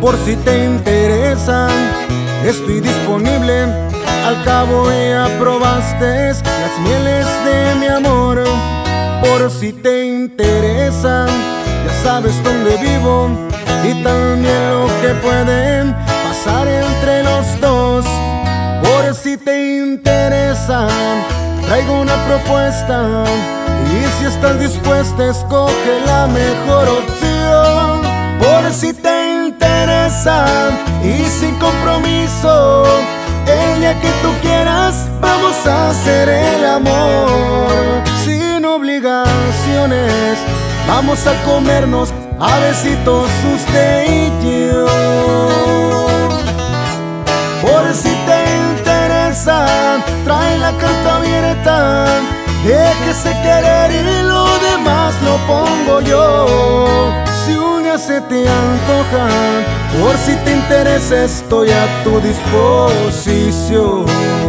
Por si te interesa, estoy disponible. Al cabo ya probaste las mieles de mi amor. Por si te interesa, ya sabes dónde vivo y también lo que puede pasar entre los dos. Por si te interesa, traigo una propuesta y si estás dispuesta, escoge la mejor opción. Por si te interesa y sin compromiso, el día que tú quieras vamos a hacer el amor. Sin obligaciones, vamos a comernos a besitos usted y yo. Por si te interesa, trae la carta abierta, déjese querer y lo demás lo pongo yo. Si un día se te antoja, por si te interesa, estoy a tu disposición.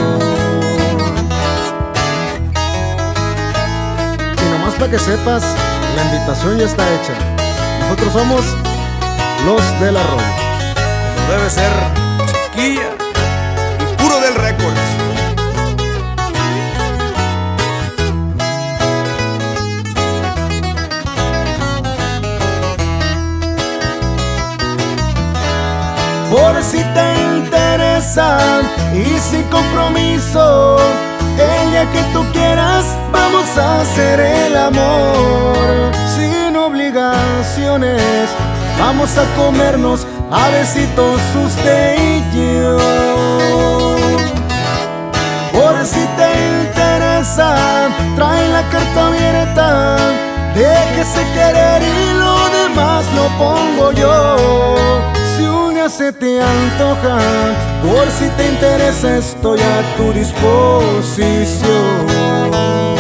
Y nomás para que sepas, la invitación ya está hecha. Nosotros somos los del arroyo. Como debe ser, chiquilla y puro del Records. Por si te interesa y sin compromiso, el día que tú quieras vamos a hacer el amor. Sin obligaciones, vamos a comernos a besitos usted y yo. Por si te interesa, trae la carta abierta, déjese querer y lo demás lo pongo yo. Si un día se te antoja, por si te interesa, estoy a tu disposición.